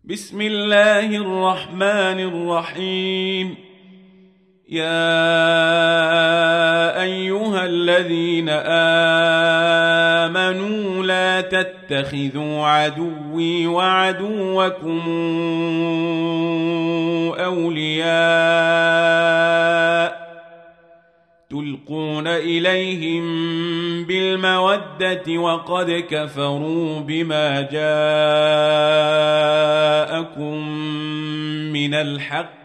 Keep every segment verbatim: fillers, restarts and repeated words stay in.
بسم الله الرحمن الرحيم. يا أيها الذين آمنوا لا تتخذوا عدوي وعدوكم أولياء تلقون إليهم بالمودة وقد كفروا بما جاءكم من الحق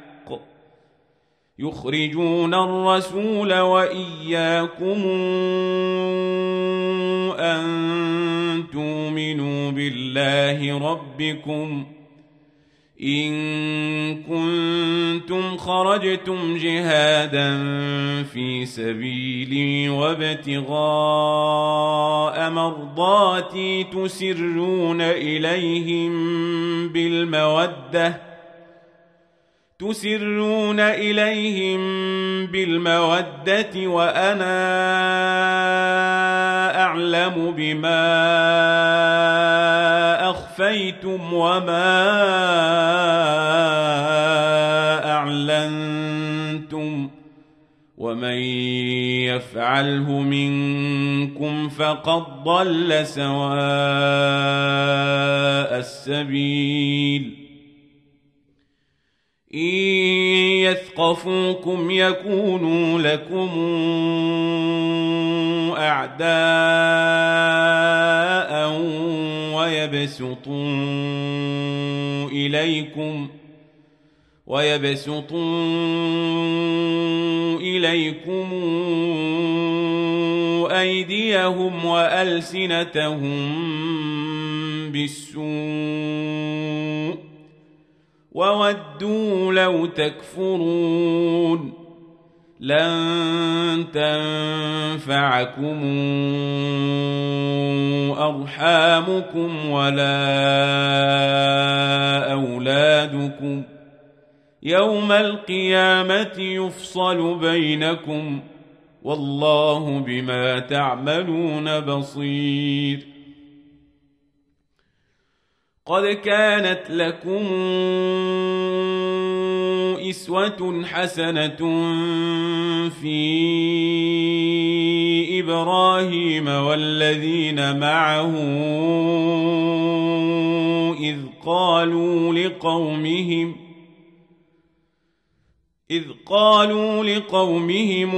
يخرجون الرسول وإياكم أن تؤمنوا بالله ربكم إن كنتم خرجتم جهادا في سبيلي وابتغاء مرضاتي تسرون إليهم بالمودة تسرون إليهم بالمودة وأنا أعلم بما أخفيتم وما أعلنتم ومن يفعله منكم فقد ضل سواء السبيل. إن يثقفوكم يكونوا لكم أعداء ويبسطوا إليكم ويبسطوا إليكم أيديهم وألسنتهم بالسوء وودوا لو تكفرون. لن تنفعكم أرحامكم ولا أولادكم يوم القيامة يفصل بينكم والله بما تعملون بصير. قد كانت لكم أسوة حسنة في إبراهيم والذين معه إذ قالوا لقومهم إذ قالوا لقومهم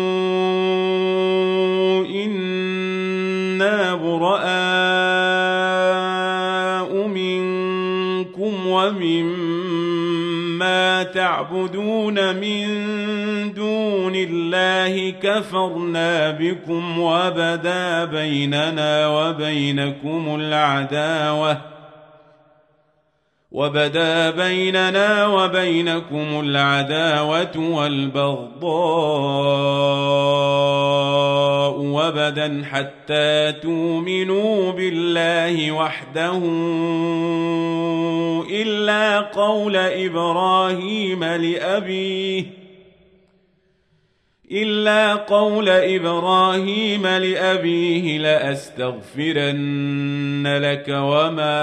إنا براء منكم ومما تعبدون من دون الله كفرنا بكم وبدا بيننا وبينكم العداوة وبدا بيننا وبينكم العداوة والبغضاء وبدا حتى تؤمنوا بالله وحده إلا قول إبراهيم لأبيه إلا قول إبراهيم لأبيه لأستغفرن لك وما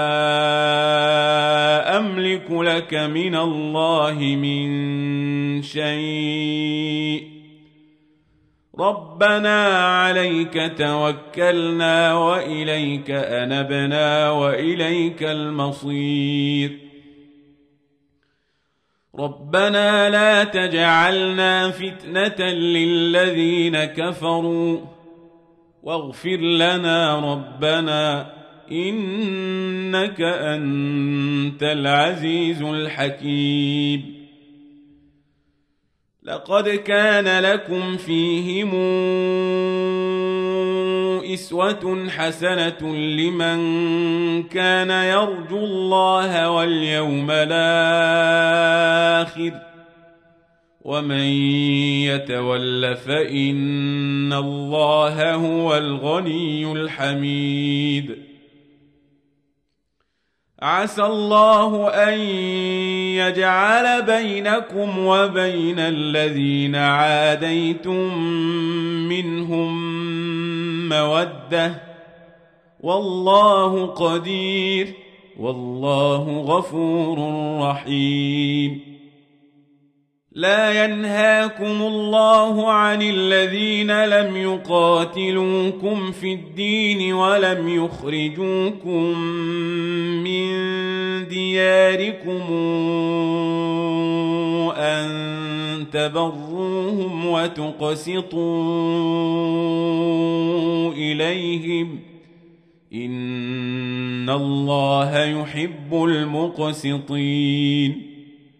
أملك لك من الله من شيء ربنا عليك توكلنا وإليك أنبنا وإليك المصير. ربنا لا تجعلنا فتنة للذين كفروا واغفر لنا ربنا إنك أنت العزيز الحكيم. لقد كان لكم فيهم أسوة حسنة لمن كان يرجو الله واليوم الآخر ومن يتول فإن الله هو الغني الحميد. عسى الله أن يجعل بينكم وبين الذين عاديتم منهم مودة والله قدير والله غفور رحيم. لا ينهاكم الله عن الذين لم يقاتلوكم في الدين ولم يخرجوكم من دياركم أن تبروهم وتقسطوا إليهم إن الله يحب المقسطين.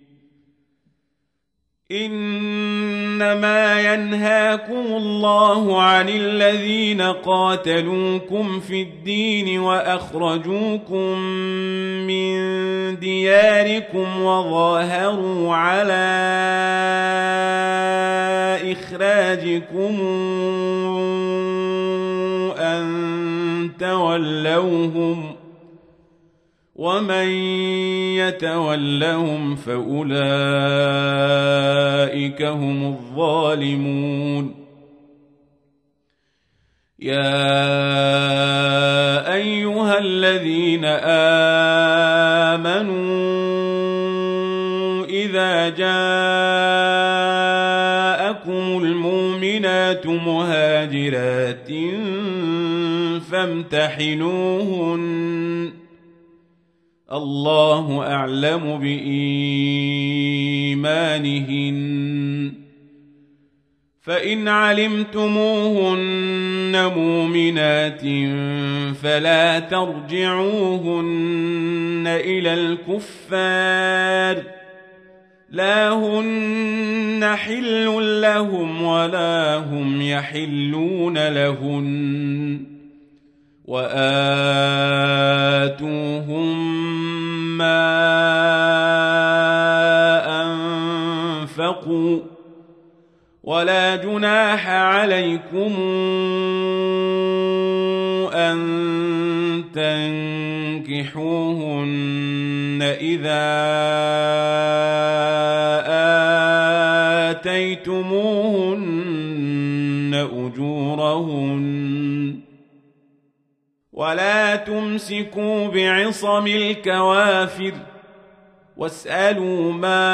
إنما ينهاكم الله عن الذين قاتلوكم في الدين وأخرجوكم من دياركم وظاهروا على إخراجكم أن تولوهم ومن يتولهم فأولئك هم الظالمون. يا أيها الذين آمنوا إذا جاءكم المؤمنات مهاجرات فامتحنوهن الله أعلم بإيمانهن فإن علمتموهن مؤمنات فلا ترجعوهن إلى الكفار لا هن حل لهم ولا هم يحلون لهن وآتوهم ما أنفقوا ولا جناح عليكم أن تنكحوهن إذا آتيتموهن أجورهن ولا تمسكوا بعصم الكوافر واسألوا ما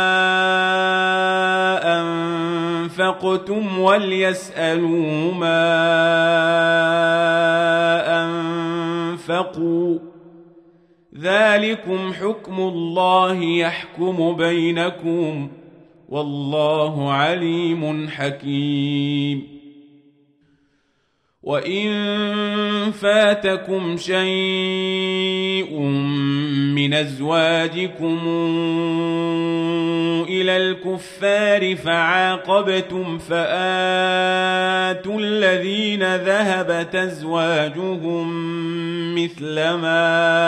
أنفقتم وليسألوا ما أنفقوا ذلكم حكم الله يحكم بينكم والله عليم حكيم. وإن فاتكم شيء من أزواجكم إلى الكفار فعاقبتم فآتوا الذين ذهبت أزواجهم مثل ما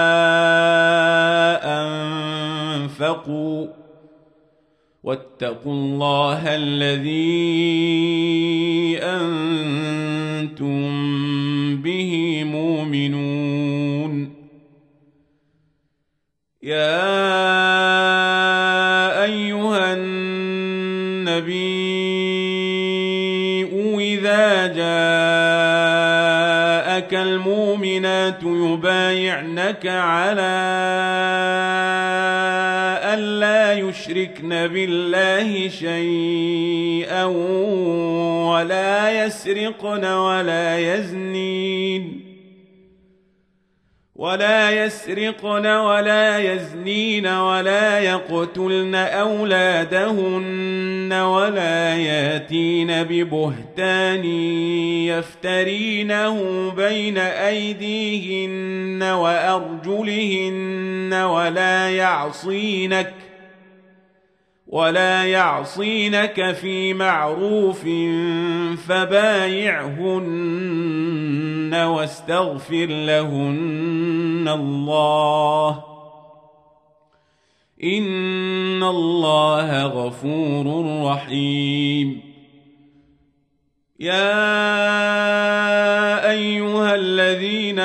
أنفقوا واتقوا الله الذي أنتم به مؤمنون. يا أيها النبي إذا جاءك المؤمنات يبايعنك على ألا يشركن بالله شيئا ولا يسرقن ولا يزنين ولا يسرقن ولا يزنين ولا يقتلن أولادهن ولا ياتين ببهتان يفترينه بين أيديهن وأرجلهن ولا يعصينك ولا يعصينك في معروف فبايعهن واستغفر لهن الله إن الله غفور رحيم. يا أيها الذين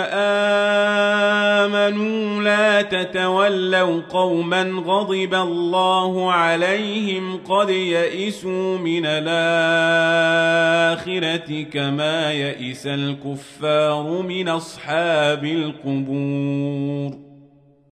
آمنوا لا تتولوا قوما غضب الله عليهم قد يئسوا من الآخرة كما يئس الكفار من أصحاب القبور.